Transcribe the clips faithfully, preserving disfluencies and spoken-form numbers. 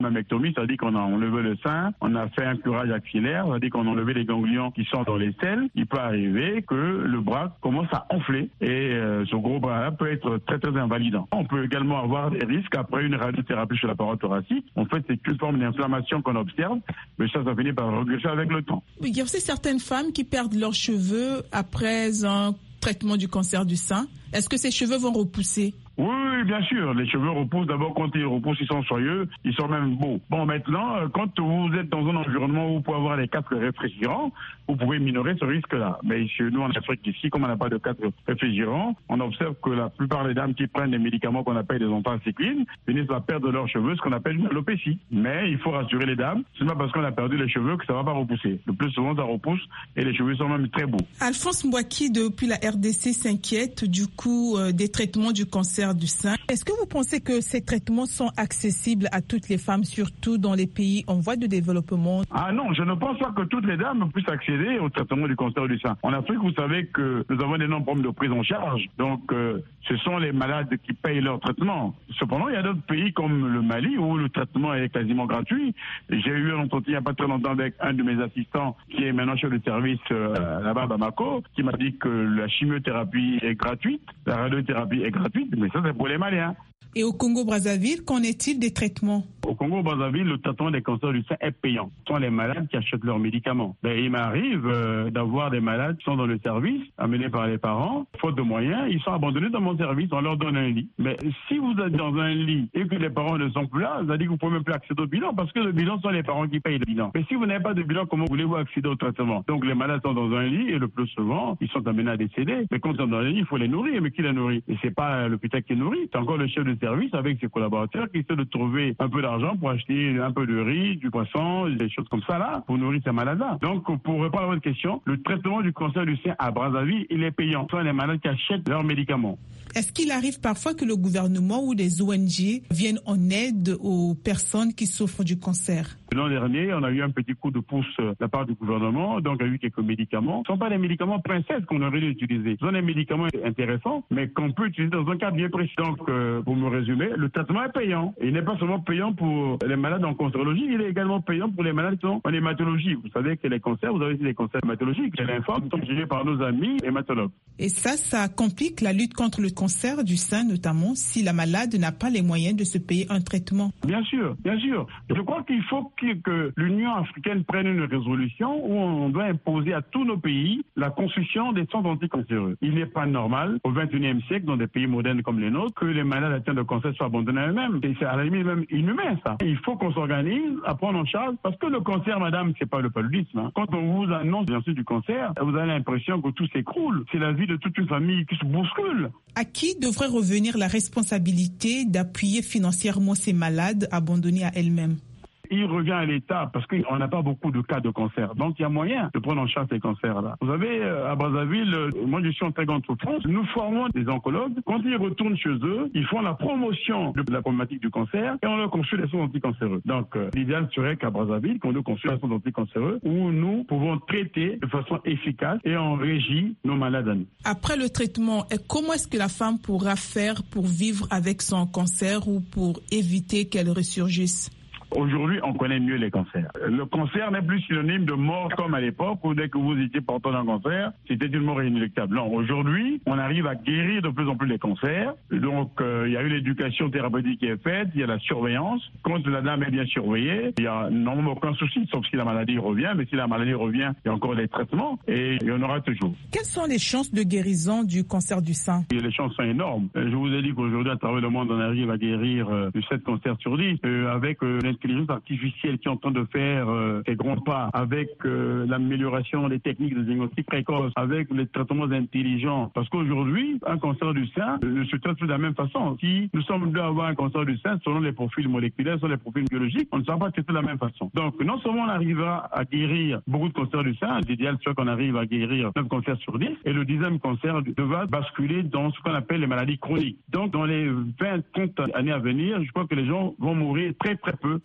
Mammectomie, c'est-à-dire qu'on a enlevé le sein, on a fait un curage axillaire, c'est-à-dire qu'on a enlevé les ganglions qui sont dans les selles. Il peut arriver que le bras commence à enfler et euh, ce gros bras-là peut être très très invalidant. On peut également avoir des risques après une radiothérapie sur la paroi thoracique. En fait, c'est une forme d'inflammation qu'on observe, mais ça, ça finit par regresser avec le temps. Il y a aussi certaines femmes qui perdent leurs cheveux après un traitement du cancer du sein. Est-ce que ces cheveux vont repousser? Oui, oui, bien sûr. Les cheveux repoussent. D'abord, quand ils repoussent, ils sont soyeux, ils sont même beaux. Bon, maintenant, quand vous êtes dans un environnement où vous pouvez avoir les casques réfrigérants, vous pouvez minorer ce risque-là. Mais chez nous, en Afrique, ici, comme on n'a pas de casque réfrigérant, on observe que la plupart des dames qui prennent des médicaments qu'on appelle des anthracyclines finissent par perdre leurs cheveux, ce qu'on appelle une alopécie. Mais il faut rassurer les dames, c'est pas parce qu'on a perdu les cheveux que ça va pas repousser. Le plus souvent, ça repousse et les cheveux sont même très beaux. Alphonse Mbouaki, depuis la R D C, s'inquiète du coût euh, des traitements du cancer du sein. Est-ce que vous pensez que ces traitements sont accessibles à toutes les femmes, surtout dans les pays en voie de développement? Ah non, je ne pense pas que toutes les dames puissent accéder au traitement du cancer du sein. En Afrique, vous savez que nous avons d'énormes problèmes de prise en charge. Donc, euh, ce sont les malades qui payent leur traitement. Cependant, il y a d'autres pays comme le Mali où le traitement est quasiment gratuit. J'ai eu un entretien il n'y a pas très longtemps avec un de mes assistants qui est maintenant chef de service euh, là-bas à Bamako, qui m'a dit que la chimiothérapie est gratuite, la radiothérapie est gratuite, mais ça c'est pour les Maliens. Et au Congo-Brazzaville, qu'en est-il des traitements? Au Congo-Brazzaville, le traitement des cancers du sein est payant. Ce sont les malades qui achètent leurs médicaments. Ben, il m'arrive euh, d'avoir des malades qui sont dans le service, amenés par les parents, faute de moyens, ils sont abandonnés dans mon service, on leur donne un lit. Mais si vous êtes dans un lit et que les parents ne sont plus là, ça veut dire que vous ne pouvez même plus accéder au bilan, parce que le bilan sont les parents qui payent le bilan. Mais si vous n'avez pas de bilan, comment voulez-vous accéder au traitement? Donc les malades sont dans un lit et le plus souvent, ils sont amenés à décéder. Mais quand ils sont dans un lit, il faut les nourrir. Mais qui les nourrit? Et c'est pas l'hôpital qui nourrit, c'est encore le chef de service avec ses collaborateurs qui essaient de trouver un peu d'argent pour acheter un peu de riz, du poisson, des choses comme ça là, pour nourrir ces malades-là. Donc, pour répondre à votre question, le traitement du cancer du sein à Brazzaville, il est payant. Ce sont les malades qui achètent leurs médicaments. Est-ce qu'il arrive parfois que le gouvernement ou des O N G viennent en aide aux personnes qui souffrent du cancer? L'an dernier, on a eu un petit coup de pouce de la part du gouvernement, donc il y a eu quelques médicaments. Ce ne sont pas des médicaments princesses qu'on aurait dû utiliser. Ce sont des médicaments intéressants, mais qu'on peut utiliser dans un cadre bien précis. Donc, euh, pour me résumer, le traitement est payant. Il n'est pas seulement payant pour les malades en cancérologie, il est également payant pour les malades qui sont en hématologie. Vous savez que les cancers, vous avez aussi des cancers hématologiques. Les lymphomes sont gérés par nos amis hématologues. Et ça, ça complique la lutte contre le cancer du sein, notamment si la malade n'a pas les moyens de se payer un traitement. Bien sûr, bien sûr. Je crois qu'il faut que l'Union africaine prenne une résolution où on doit imposer à tous nos pays la construction des centres anticancéreux. Il n'est pas normal, au vingt et unième siècle, dans des pays modernes comme les nôtres, que les malades atteints de cancer soient abandonnés à eux-mêmes. Et c'est à la limite même inhumain, ça. Il faut qu'on s'organise à prendre en charge, parce que le cancer, madame, c'est pas le paludisme. Hein. Quand on vous annonce bien sûr du cancer, vous avez l'impression que tout s'écroule. C'est la vie de toute une famille qui se bouscule. À qui devrait revenir la responsabilité d'appuyer financièrement ces malades abandonnés à elles-mêmes? Il revient à l'État parce qu'on n'a pas beaucoup de cas de cancer. Donc, il y a moyen de prendre en charge ces cancers-là. Vous savez, à Brazzaville, moi, je suis en très grande souffrance. Nous formons des oncologues. Quand ils retournent chez eux, ils font la promotion de la problématique du cancer et on leur construit des soins anticancéreux. Donc, euh, l'idéal serait qu'à Brazzaville, qu'on nous construise des soins anticancéreux où nous pouvons traiter de façon efficace et en régie nos malades à nous. Après le traitement, comment est-ce que la femme pourra faire pour vivre avec son cancer ou pour éviter qu'elle ressurgisse? Aujourd'hui, on connaît mieux les cancers. Le cancer n'est plus synonyme de mort comme à l'époque où dès que vous étiez porteur d'un cancer, c'était une mort inéluctable. Non, aujourd'hui, on arrive à guérir de plus en plus les cancers. Donc, euh, il y a eu l'éducation thérapeutique qui est faite, il y a la surveillance. Quand la dame est bien surveillée, il n'y a normalement aucun souci, sauf si la maladie revient. Mais si la maladie revient, il y a encore des traitements et il y en aura toujours. Quelles sont les chances de guérison du cancer du sein? Et les chances sont énormes. Je vous ai dit qu'aujourd'hui, à travers le monde, on arrive à guérir euh, sept cancers sur dix euh, avec euh, l'intelligence artificielle qui est en train de faire euh, des grands pas, avec euh, l'amélioration des techniques de diagnostic précoce, avec les traitements intelligents. Parce qu'aujourd'hui, un cancer du sein euh, ne se traite plus de la même façon. Si nous sommes deux à avoir un cancer du sein, selon les profils moléculaires, selon les profils biologiques, on ne sera pas traité de la même façon. Donc, non seulement on arrivera à guérir beaucoup de cancers du sein, l'idéal serait qu'on arrive à guérir neuf cancers sur dix, et le dixième cancer devra basculer dans ce qu'on appelle les maladies chroniques. Donc, dans les vingt trente années à venir, je crois que les gens vont mourir très très peu du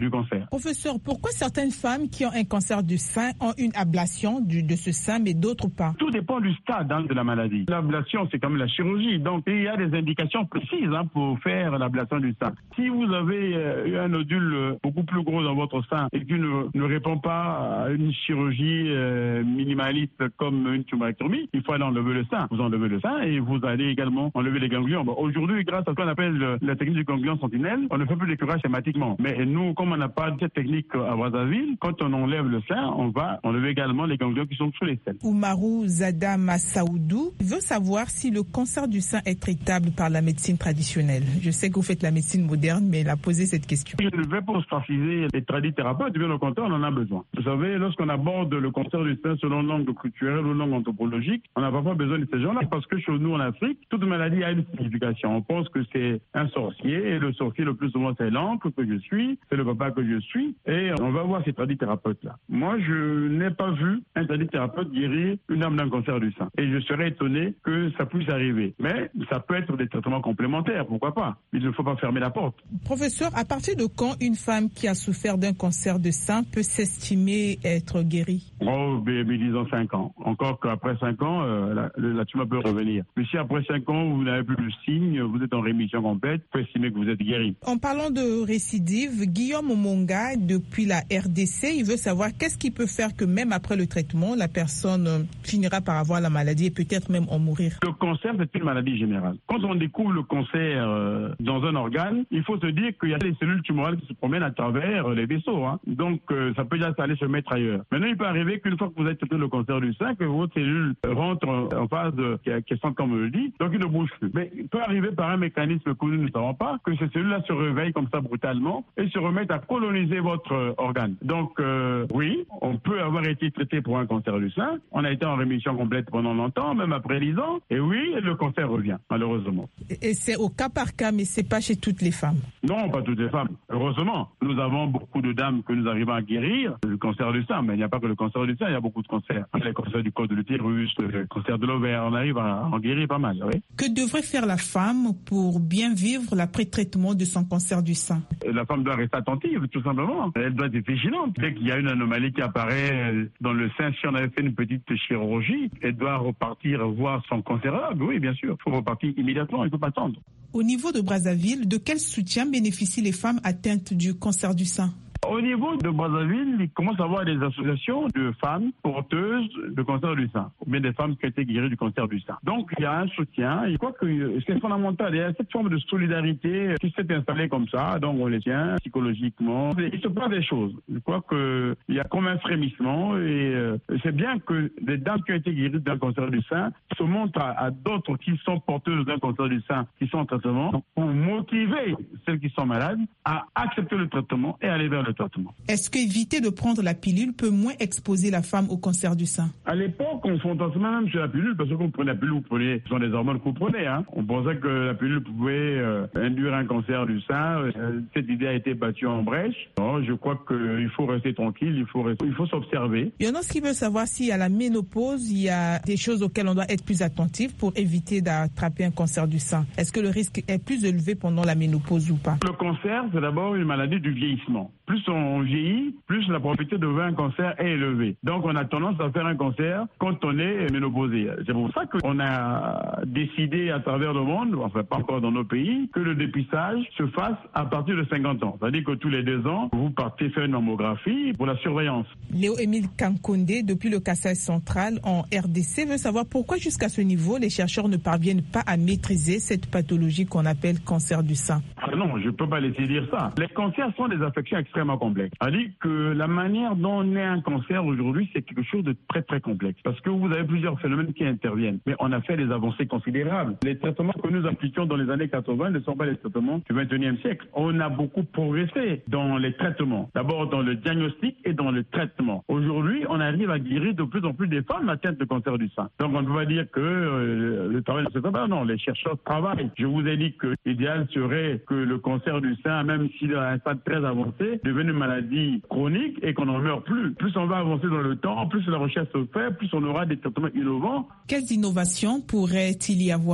du cancer. Professeur, pourquoi certaines femmes qui ont un cancer du sein ont une ablation du, de ce sein, mais d'autres pas? Tout dépend du stade hein, de la maladie. L'ablation, c'est comme la chirurgie. Donc, il y a des indications précises hein, pour faire l'ablation du sein. Si vous avez euh, un nodule euh, beaucoup plus gros dans votre sein et qui ne, ne répond pas à une chirurgie euh, minimaliste comme une tumorectomie, il faut aller enlever le sein. Vous enlevez le sein et vous allez également enlever les ganglions. Bon, aujourd'hui, grâce à ce qu'on appelle le, la technique du ganglion sentinelle, on ne fait plus de curage schématiquement. Mais nous, comme on n'a pas cette technique à Brazzaville, quand on enlève le sein, on va enlever également les ganglions qui sont sous les selles. Oumarou Zada Massaoudou veut savoir si le cancer du sein est traitable par la médecine traditionnelle. Je sais que vous faites la médecine moderne, mais il a posé cette question. Je ne vais pas ostraciser les tradithérapeutes, bien au contraire, on en a besoin. Vous savez, lorsqu'on aborde le cancer du sein selon l'angle culturel ou l'angle anthropologique, on n'a pas besoin de ces gens-là parce que chez nous en Afrique, toute maladie a une signification. On pense que c'est un sorcier et le sorcier le plus souvent c'est l'oncle que je suis, c'est le papa que je suis et on va voir ces tradithérapeutes-là. Moi, je n'ai pas vu un tradithérapeute guérir une âme d'un cancer du sein et je serais étonné que ça puisse arriver. Mais ça peut être des traitements complémentaires, pourquoi pas. Il ne faut pas fermer la porte. Professeur, à partir de quand une femme qui a souffert d'un cancer de sein peut s'estimer être guérie? Oh, mais, mais disons cinq ans. Encore qu'après cinq ans, euh, la, la tumeur peut revenir. Mais si après cinq ans, vous n'avez plus de signes, vous êtes en rémission complète, vous pouvez estimer que vous êtes guéri. En parlant de récidive, Guillaume Omonga, depuis la R D C, il veut savoir qu'est-ce qui peut faire que même après le traitement, la personne finira par avoir la maladie et peut-être même en mourir. Le cancer, c'est une maladie générale. Quand on découvre le cancer euh, dans un organe, il faut se dire qu'il y a des cellules tumorales qui se promènent à travers les vaisseaux. Hein. Donc, euh, ça peut déjà aller se mettre ailleurs. Maintenant, il peut arriver qu'une fois que vous avez traité le cancer du sein, que votre cellule rentre en phase de quiescence, comme on le dit, donc il ne bouge plus. Mais il peut arriver par un mécanisme que nous ne savons pas, que ces cellules-là se réveillent comme ça brutalement et se remettent à coloniser votre euh, organe. Donc, euh, oui, on peut avoir été traité pour un cancer du sein. On a été en rémission complète pendant longtemps, même après dix ans. Et oui, le cancer revient, malheureusement. Et c'est au cas par cas, mais c'est pas chez toutes les femmes. Non, pas toutes les femmes. Heureusement, nous avons beaucoup de dames que nous arrivons à guérir du cancer du sein. Mais il n'y a pas que le cancer du sein, il y a beaucoup de cancers. Les cancers du col de l'utérus, le cancer de l'ovaire, on arrive à en guérir pas mal. Oui. Que devrait faire la femme pour bien vivre l'après-traitement de son cancer du sein? La femme doit rester attentive, tout simplement. Elle doit être vigilante. Dès qu'il y a une anomalie qui apparaît dans le sein, si on avait fait une petite chirurgie, elle doit repartir voir son cancérologue. Oui, bien sûr. Il faut repartir immédiatement, il ne faut pas attendre. Au niveau de Brazzaville, de quel soutien bénéficient les femmes atteintes du cancer du sein? Au niveau de Brazzaville, il commence à avoir des associations de femmes porteuses de cancer du sein, ou bien des femmes qui ont été guéries du cancer du sein. Donc, il y a un soutien. Je crois que c'est fondamental. Il y a cette forme de solidarité qui s'est installée comme ça. Donc, on les tient psychologiquement. Il se passe des choses. Je crois qu'il y a comme un frémissement. Et euh, c'est bien que des dames qui ont été guéries d'un cancer du sein se montrent à, à d'autres qui sont porteuses d'un cancer du sein, qui sont en traitement, pour motiver celles qui sont malades à accepter le traitement et aller vers le traitement. Est-ce qu'éviter de prendre la pilule peut moins exposer la femme au cancer du sein? À l'époque, on fantasmait même sur la pilule, parce que quand vous prenez la pilule, vous prenez, ce sont des hormones que vous prenez. Hein. On pensait que la pilule pouvait euh, induire un cancer du sein. Euh, cette idée a été battue en brèche. Non, je crois qu'il faut rester tranquille, il faut, rester, il faut s'observer. Il y en a qui veulent savoir si à la ménopause, il y a des choses auxquelles on doit être plus attentif pour éviter d'attraper un cancer du sein. Est-ce que le risque est plus élevé pendant la ménopause ou pas? Le cancer, c'est d'abord une maladie du vieillissement. Plus on vieillit, plus la probabilité de voir un cancer est élevée. Donc on a tendance à faire un cancer quand on est ménopausé. C'est pour ça qu'on a décidé à travers le monde, enfin pas encore dans nos pays, que le dépistage se fasse à partir de cinquante ans. C'est-à-dire que tous les deux ans, vous partez faire une mammographie pour la surveillance. Léo-Émile Kankonde, depuis le Kasaï central en R D C, veut savoir pourquoi jusqu'à ce niveau, les chercheurs ne parviennent pas à maîtriser cette pathologie qu'on appelle cancer du sein. Ah non, je ne peux pas laisser dire ça. Les cancers sont des affections extrêmement complexes. C'est-à-dire que la manière dont on est un cancer aujourd'hui, c'est quelque chose de très très complexe. Parce que vous avez plusieurs phénomènes qui interviennent. Mais on a fait des avancées considérables. Les traitements que nous appliquions dans les années quatre-vingt ne sont pas les traitements du vingt et unième siècle. On a beaucoup progressé dans les traitements. D'abord dans le diagnostic et dans le traitement. Aujourd'hui, on arrive à guérir de plus en plus des femmes atteintes de cancer du sein. Donc on ne peut pas dire que euh, le travail ne se fait pas. Non, les chercheurs travaillent. Je vous ai dit que l'idéal serait que le cancer du sein, même s'il est à un stade très avancé, devienne une maladie chronique et qu'on n'en meurt plus. Plus on va avancer dans le temps, plus la recherche se fait, plus on aura des traitements innovants. Quelles innovations pourrait-il y avoir?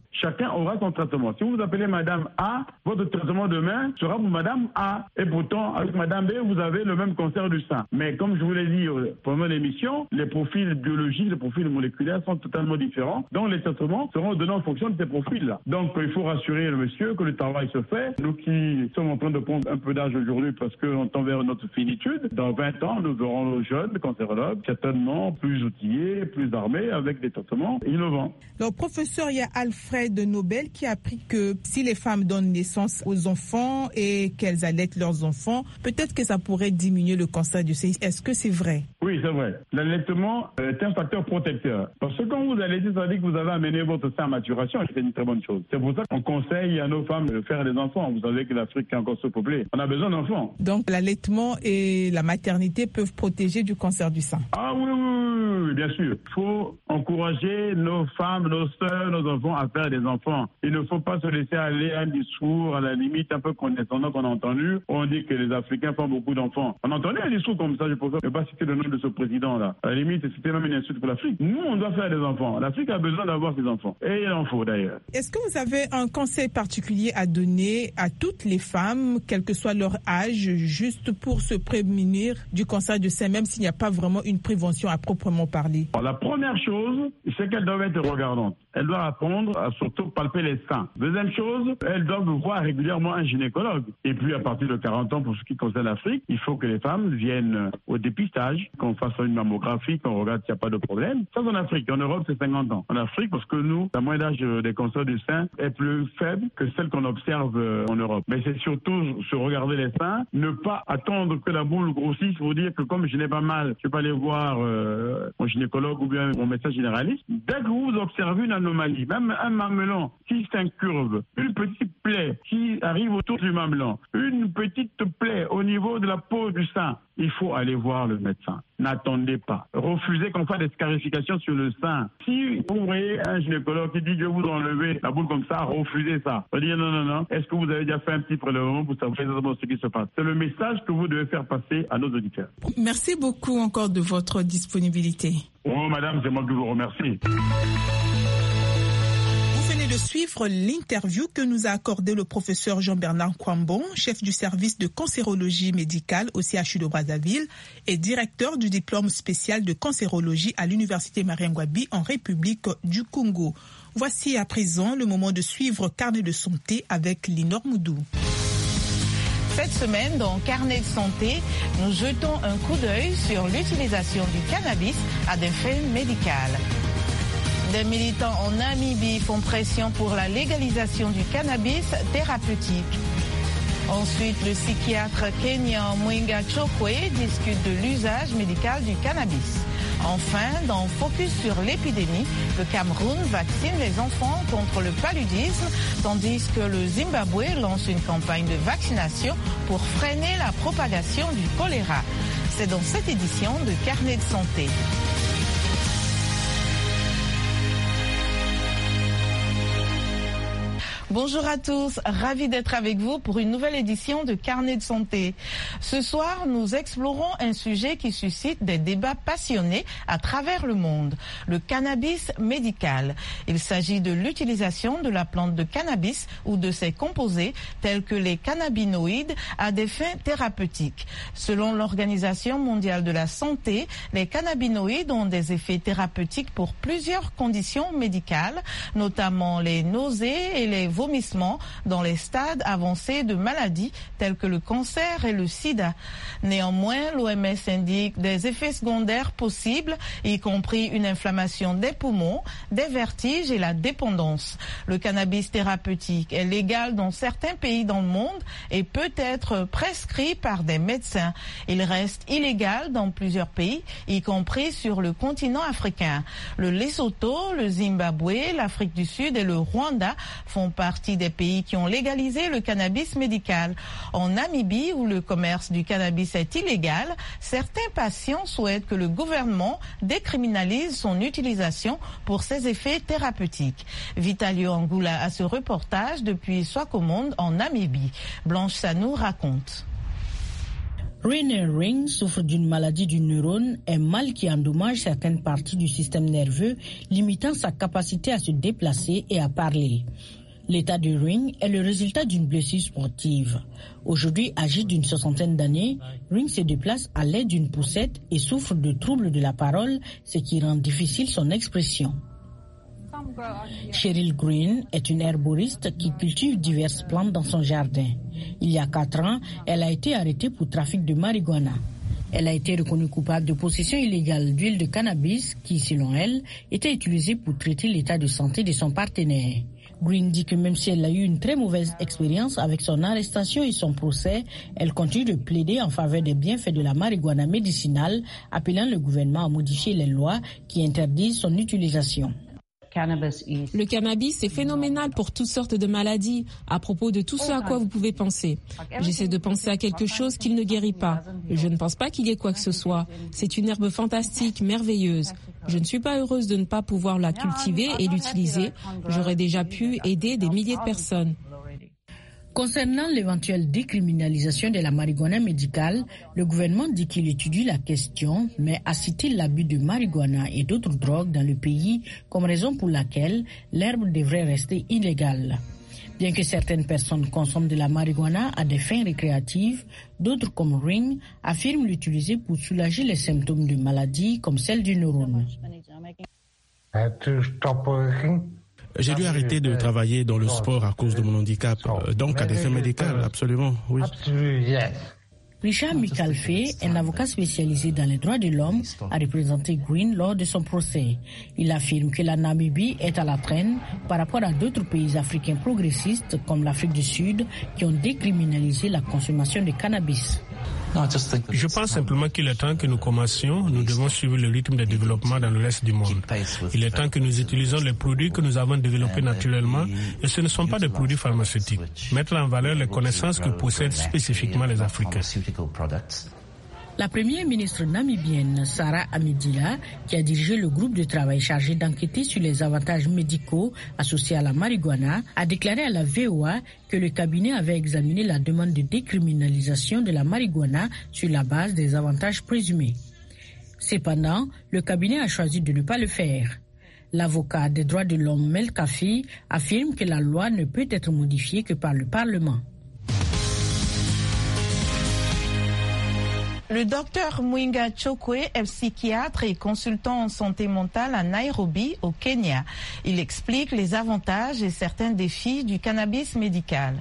Chacun aura son traitement. Si vous vous appelez Madame A, votre traitement demain sera pour Madame A. Et pourtant, avec Madame B, vous avez le même cancer du sein. Mais comme je vous l'ai dit pendant l'émission, les profils biologiques, les profils moléculaires sont totalement différents. Donc les traitements seront donnés en fonction de ces profils-là. Donc il faut rassurer le monsieur que le travail se fait. Nous qui sommes en train de prendre un peu d'âge aujourd'hui parce qu'on tend vers notre finitude, dans vingt ans, nous aurons nos jeunes cancérologues, certainement plus outillés, plus armés, avec des traitements innovants. Alors, professeur, il y a Alfred Nobel qui a appris que si les femmes donnent naissance aux enfants et qu'elles allaitent leurs enfants, peut-être que ça pourrait diminuer le cancer du sein. Est-ce que c'est vrai? Oui, c'est vrai. L'allaitement est un facteur protecteur. Parce que quand vous allaitez, ça veut dire que vous avez amené votre sein à maturation. C'est une très bonne chose. C'est pour ça qu'on conseille à nos femmes de faire des enfants. Vous savez que l'Afrique est encore sous-peuplée. On a besoin d'enfants. Donc l'allaitement et la maternité peuvent protéger du cancer du sein. Ah oui, oui, oui, oui, bien sûr. Il faut encourager nos femmes, nos sœurs, nos enfants à faire des enfants. Il ne faut pas se laisser aller à un discours, à la limite, un peu condescendant qu'on a entendu. On dit que les Africains font beaucoup d'enfants. On a entendu un discours comme ça, je préfère ne pas citer le nom de ce président-là. À la limite, c'était même une insulte pour l'Afrique. Nous, on doit faire des enfants. L'Afrique a besoin d'avoir ses enfants. Et il en faut d'ailleurs. Est-ce que vous avez un conseil particulier à donner à toutes les femmes, quel que soit leur âge, juste pour se prémunir du cancer du sein, même s'il n'y a pas vraiment une prévention à proprement parler? Alors, la première chose, c'est qu'elles doivent être regardantes. Elles doivent apprendre à surtout palper les seins. Deuxième chose, elles doivent voir régulièrement un gynécologue. Et puis, à partir de quarante ans, pour ce qui concerne l'Afrique, il faut que les femmes viennent au dépistage, qu'on fasse une mammographie, qu'on regarde s'il n'y a pas de problème. Ça, c'est en Afrique. En Europe, c'est cinquante ans. En Afrique, parce que nous, la moyenne d'âge des cancers du sein est plus faible que celle qu'on observe en Europe. Mais c'est surtout se regarder les seins, ne pas attendre que la boule grossisse pour dire que comme je n'ai pas mal, je peux aller voir euh, mon gynécologue ou bien mon médecin généraliste. Dès que vous observez une anomalie, même un mamelon qui s'incurve, une petite plaie qui arrive autour du mamelon, une petite plaie au niveau de la peau du sein, il faut aller voir le médecin. N'attendez pas. Refusez qu'on fasse des scarifications sur le sein. Si vous voyez un gynécologue qui dit je vais vous enlever la boule comme ça, refusez ça. Vous dire non, non, non. Est-ce que vous avez déjà fait un petit prélèvement pour savoir exactement ce qui se passe? C'est le message que vous devez faire passer à nos auditeurs. Merci beaucoup encore de votre disponibilité. Oh, madame, c'est moi qui vous remercie. De suivre l'interview que nous a accordé le professeur Jean-Bernard Kwambon, chef du service de cancérologie médicale au C H U de Brazzaville et directeur du diplôme spécial de cancérologie à l'université Mariangwabi en République du Congo. Voici à présent le moment de suivre Carnet de santé avec Linor Moudou. Cette semaine, dans Carnet de santé, nous jetons un coup d'œil sur l'utilisation du cannabis à des fins médicales. Des militants en Namibie font pression pour la légalisation du cannabis thérapeutique. Ensuite, le psychiatre kenyan Mwinga Chokwe discute de l'usage médical du cannabis. Enfin, dans Focus sur l'épidémie, le Cameroun vaccine les enfants contre le paludisme, tandis que le Zimbabwe lance une campagne de vaccination pour freiner la propagation du choléra. C'est dans cette édition de Carnet de santé. Bonjour à tous, ravi d'être avec vous pour une nouvelle édition de Carnet de santé. Ce soir, nous explorons un sujet qui suscite des débats passionnés à travers le monde, le cannabis médical. Il s'agit de l'utilisation de la plante de cannabis ou de ses composés tels que les cannabinoïdes à des fins thérapeutiques. Selon l'Organisation mondiale de la santé, les cannabinoïdes ont des effets thérapeutiques pour plusieurs conditions médicales, notamment les nausées et les vomissements dans les stades avancés de maladies telles que le cancer et le sida. Néanmoins, l'O M S indique des effets secondaires possibles, y compris une inflammation des poumons, des vertiges et la dépendance. Le cannabis thérapeutique est légal dans certains pays dans le monde et peut être prescrit par des médecins. Il reste illégal dans plusieurs pays, y compris sur le continent africain. Le Lesotho, le Zimbabwe, l'Afrique du Sud et le Rwanda font partie des pays qui ont légalisé le cannabis médical. En Namibie, où le commerce du cannabis est illégal, certains patients souhaitent que le gouvernement décriminalise son utilisation pour ses effets thérapeutiques. Vitalio Angula a ce reportage depuis Swakopmund en Namibie. Blanche Sanou raconte. Rainer Ring souffre d'une maladie du neurone, un mal qui endommage certaines parties du système nerveux, limitant sa capacité à se déplacer et à parler. L'état de Ring est le résultat d'une blessure sportive. Aujourd'hui, âgé d'une soixantaine d'années, Ring se déplace à l'aide d'une poussette et souffre de troubles de la parole, ce qui rend difficile son expression. Cheryl Green est une herboriste qui cultive diverses plantes dans son jardin. Il y a quatre ans, elle a été arrêtée pour trafic de marijuana. Elle a été reconnue coupable de possession illégale d'huile de cannabis qui, selon elle, était utilisée pour traiter l'état de santé de son partenaire. Green dit que même si elle a eu une très mauvaise expérience avec son arrestation et son procès, elle continue de plaider en faveur des bienfaits de la marijuana médicinale, appelant le gouvernement à modifier les lois qui interdisent son utilisation. Le cannabis est phénoménal pour toutes sortes de maladies, à propos de tout ce à quoi vous pouvez penser. J'essaie de penser à quelque chose qu'il ne guérit pas. Je ne pense pas qu'il y ait quoi que ce soit. C'est une herbe fantastique, merveilleuse. Je ne suis pas heureuse de ne pas pouvoir la cultiver et l'utiliser. J'aurais déjà pu aider des milliers de personnes. Concernant l'éventuelle décriminalisation de la marijuana médicale, le gouvernement dit qu'il étudie la question, mais a cité l'abus de marijuana et d'autres drogues dans le pays comme raison pour laquelle l'herbe devrait rester illégale. Bien que certaines personnes consomment de la marijuana à des fins récréatives, d'autres comme Ring affirment l'utiliser pour soulager les symptômes de maladies comme celle du neurone. J'ai dû arrêter de travailler dans le sport à cause de mon handicap, donc à des fins médicales, absolument, oui. Richard Micalfé, un avocat spécialisé dans les droits de l'homme, a représenté Green lors de son procès. Il affirme que la Namibie est à la traîne par rapport à d'autres pays africains progressistes comme l'Afrique du Sud qui ont décriminalisé la consommation de cannabis. Je pense simplement qu'il est temps que nous commencions. Nous devons suivre le rythme de développement dans le reste du monde. Il est temps que nous utilisions les produits que nous avons développés naturellement et ce ne sont pas des produits pharmaceutiques. Mettre en valeur les connaissances que possèdent spécifiquement les Africains. La première ministre namibienne, Sarah Amidila, qui a dirigé le groupe de travail chargé d'enquêter sur les avantages médicaux associés à la marijuana, a déclaré à la V O A que le cabinet avait examiné la demande de décriminalisation de la marijuana sur la base des avantages présumés. Cependant, le cabinet a choisi de ne pas le faire. L'avocat des droits de l'homme Mel Kafi affirme que la loi ne peut être modifiée que par le Parlement. Le docteur Mwinga Chokwe est psychiatre et consultant en santé mentale à Nairobi, au Kenya. Il explique les avantages et certains défis du cannabis médical.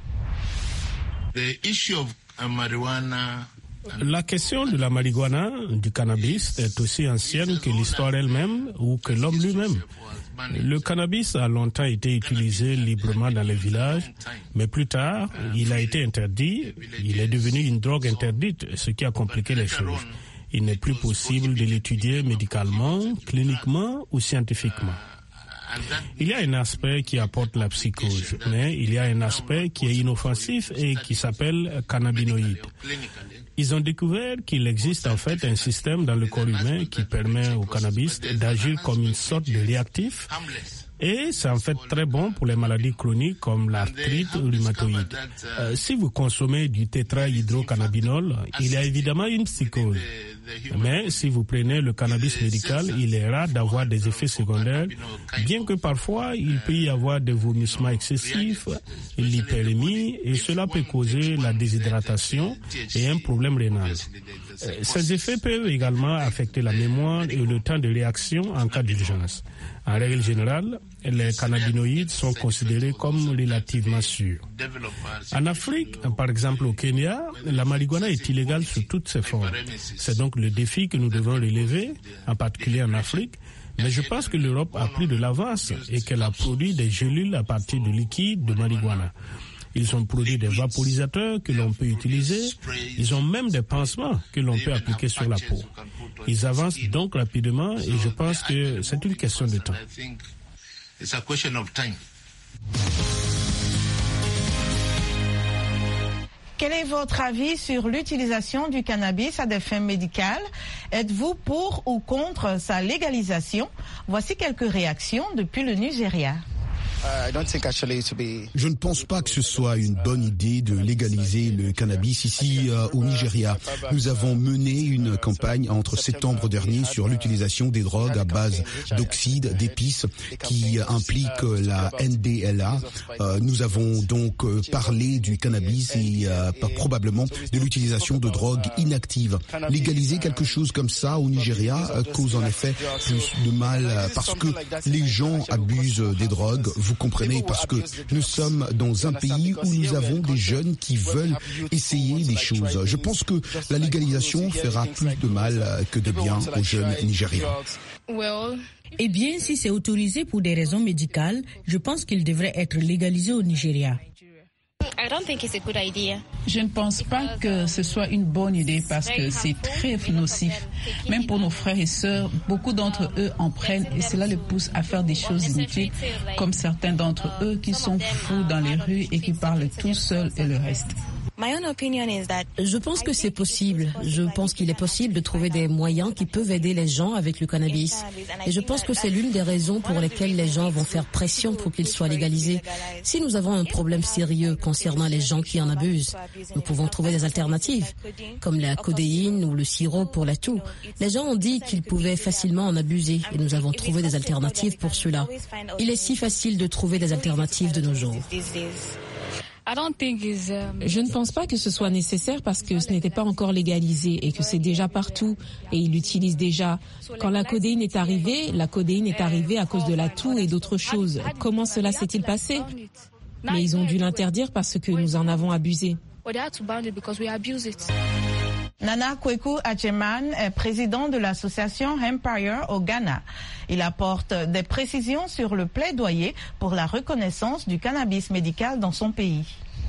The issue of marijuana La question de la marijuana, du cannabis, est aussi ancienne que l'histoire elle-même ou que l'homme lui-même. Le cannabis a longtemps été utilisé librement dans les villages, mais plus tard, il a été interdit. Il est devenu une drogue interdite, ce qui a compliqué les choses. Il n'est plus possible de l'étudier médicalement, cliniquement ou scientifiquement. Il y a un aspect qui apporte la psychose, mais il y a un aspect qui est inoffensif et qui s'appelle cannabinoïde. Ils ont découvert qu'il existe en fait un système dans le corps humain qui permet au cannabis d'agir comme une sorte de réactif et c'est en fait très bon pour les maladies chroniques comme l'arthrite rhumatoïde. Euh, si vous consommez du tétrahydrocannabinol, il y a évidemment une psychose. Mais si vous prenez le cannabis médical, il est rare d'avoir des effets secondaires, bien que parfois il peut y avoir des vomissements excessifs, l'hyperémie, et cela peut causer la déshydratation et un problème rénal. Ces effets peuvent également affecter la mémoire et le temps de réaction en cas d'urgence. En règle générale, les cannabinoïdes sont considérés comme relativement sûrs. En Afrique, par exemple au Kenya, la marijuana est illégale sous toutes ses formes. C'est donc le défi que nous devons relever, en particulier en Afrique. Mais je pense que l'Europe a pris de l'avance et qu'elle a produit des gélules à partir de liquide de marijuana. Ils ont produit des vaporisateurs que l'on peut utiliser. Ils ont même des pansements que l'on peut appliquer sur la peau. Ils avancent donc rapidement et je pense que c'est une question de temps. Quel est votre avis sur l'utilisation du cannabis à des fins médicales? Êtes-vous pour ou contre sa légalisation? Voici quelques réactions depuis le Nigeria. Je ne pense pas que ce soit une bonne idée de légaliser le cannabis ici euh, au Nigeria. Nous avons mené une campagne entre septembre dernier sur l'utilisation des drogues à base d'oxyde d'épices qui implique la N D L A. Euh, nous avons donc euh, parlé du cannabis et euh, probablement de l'utilisation de drogues inactives. Légaliser quelque chose comme ça au Nigeria euh, cause en effet plus de mal euh, parce que les gens abusent des drogues, vous comprenez, parce que nous sommes dans un pays où nous avons des jeunes qui veulent essayer des choses. Je pense que la légalisation fera plus de mal que de bien aux jeunes Nigériens. Eh bien, si c'est autorisé pour des raisons médicales, je pense qu'il devrait être légalisé au Nigeria. Je ne pense pas que ce soit une bonne idée parce que c'est très nocif. Même pour nos frères et sœurs, beaucoup d'entre eux en prennent et cela les pousse à faire des choses inutiles, comme certains d'entre eux qui sont fous dans les rues et qui parlent tout seuls et le reste. Je pense que c'est possible. Je pense qu'il est possible de trouver des moyens qui peuvent aider les gens avec le cannabis. Et je pense que c'est l'une des raisons pour lesquelles les gens vont faire pression pour qu'il soit légalisé. Si nous avons un problème sérieux concernant les gens qui en abusent, nous pouvons trouver des alternatives, comme la codéine ou le sirop pour la toux. Les gens ont dit qu'ils pouvaient facilement en abuser et nous avons trouvé des alternatives pour cela. Il est si facile de trouver des alternatives de nos jours. Je ne pense pas que ce soit nécessaire parce que ce n'était pas encore légalisé et que c'est déjà partout et ils l'utilisent déjà. Quand la codéine est arrivée, la codéine est arrivée à cause de la toux et d'autres choses. Comment cela s'est-il passé? Mais ils ont dû l'interdire parce que nous en avons abusé. Nana Kweku Acheman est président de l'association Empire au Ghana. Il apporte des précisions sur le plaidoyer pour la reconnaissance du cannabis médical dans son pays.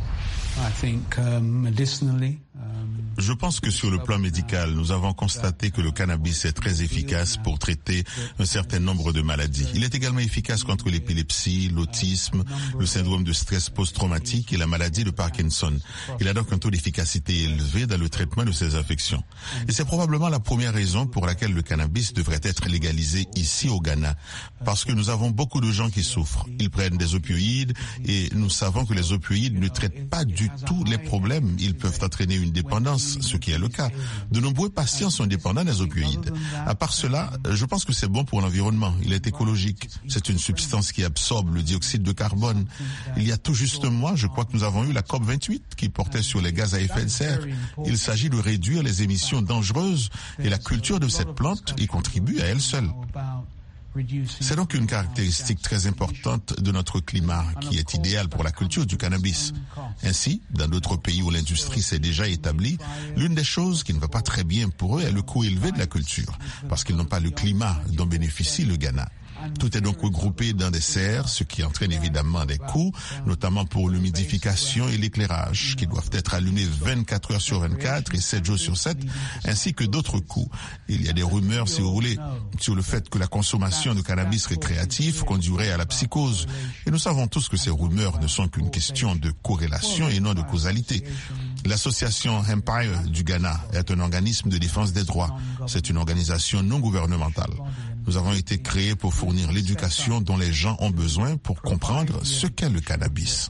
Je pense que sur le plan médical, nous avons constaté que le cannabis est très efficace pour traiter un certain nombre de maladies. Il est également efficace contre l'épilepsie, l'autisme, le syndrome de stress post-traumatique et la maladie de Parkinson. Il a donc un taux d'efficacité élevé dans le traitement de ces affections. Et c'est probablement la première raison pour laquelle le cannabis devrait être légalisé ici au Ghana. Parce que nous avons beaucoup de gens qui souffrent. Ils prennent des opioïdes et nous savons que les opioïdes ne traitent pas du tout les problèmes. Ils peuvent entraîner une dépendance, ce qui est le cas. De nombreux patients sont dépendants des opioïdes. À part cela, je pense que c'est bon pour l'environnement. Il est écologique. C'est une substance qui absorbe le dioxyde de carbone. Il y a tout juste un mois, je crois que nous avons eu la COP vingt-huit qui portait sur les gaz à effet de serre. Il s'agit de réduire les émissions dangereuses et la culture de cette plante y contribue à elle seule. C'est donc une caractéristique très importante de notre climat qui est idéal pour la culture du cannabis. Ainsi, dans d'autres pays où l'industrie s'est déjà établie, l'une des choses qui ne va pas très bien pour eux est le coût élevé de la culture, parce qu'ils n'ont pas le climat dont bénéficie le Ghana. Tout est donc regroupé dans des serres, ce qui entraîne évidemment des coûts, notamment pour l'humidification et l'éclairage, qui doivent être allumés vingt-quatre heures sur vingt-quatre et sept jours sur sept, ainsi que d'autres coûts. Il y a des rumeurs, si vous voulez, sur le fait que la consommation de cannabis récréatif conduirait à la psychose. Et nous savons tous que ces rumeurs ne sont qu'une question de corrélation et non de causalité. L'association Empire du Ghana est un organisme de défense des droits. C'est une organisation non gouvernementale. Nous avons été créés pour fournir l'éducation dont les gens ont besoin pour comprendre ce qu'est le cannabis.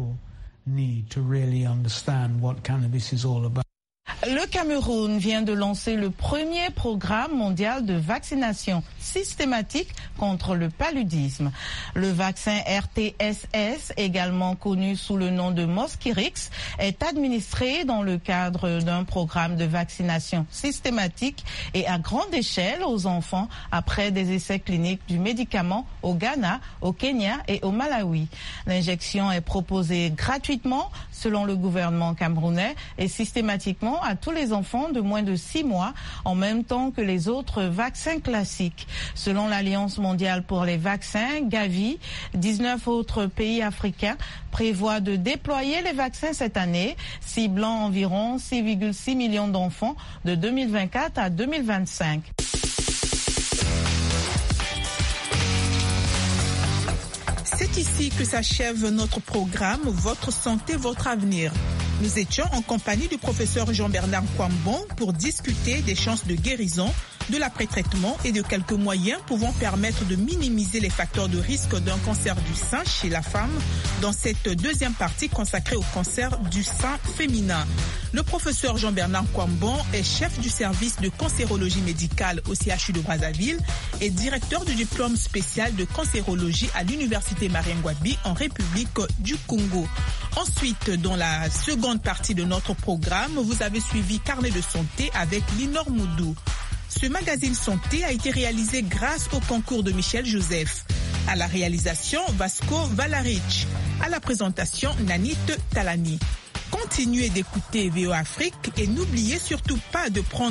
Le Cameroun vient de lancer le premier programme mondial de vaccination systématique contre le paludisme. Le vaccin R T S S, également connu sous le nom de Mosquirix, est administré dans le cadre d'un programme de vaccination systématique et à grande échelle aux enfants après des essais cliniques du médicament au Ghana, au Kenya et au Malawi. L'injection est proposée gratuitement selon le gouvernement camerounais et systématiquement à tous les enfants de moins de six mois en même temps que les autres vaccins classiques. Selon l'Alliance mondiale pour les vaccins, Gavi, dix-neuf autres pays africains prévoient de déployer les vaccins cette année, ciblant environ six virgule six millions d'enfants de deux mille vingt-quatre à deux mille vingt-cinq. C'est ici que s'achève notre programme Votre santé, votre avenir. Nous étions en compagnie du professeur Jean-Bernard Kwambon pour discuter des chances de guérison, de l'après-traitement et de quelques moyens pouvant permettre de minimiser les facteurs de risque d'un cancer du sein chez la femme dans cette deuxième partie consacrée au cancer du sein féminin. Le professeur Jean-Bernard Kwambon est chef du service de cancérologie médicale au C H U de Brazzaville et directeur du diplôme spécial de cancérologie à l'université Marien-Ngouabi en République du Congo. Ensuite, dans la seconde partie de notre programme, vous avez suivi Carnet de santé avec Linor Moudou. Ce magazine santé a été réalisé grâce au concours de Michel Joseph. À la réalisation, Vasco Valaric. À la présentation, Nanit Talani. Continuez d'écouter V O Afrique et n'oubliez surtout pas de prendre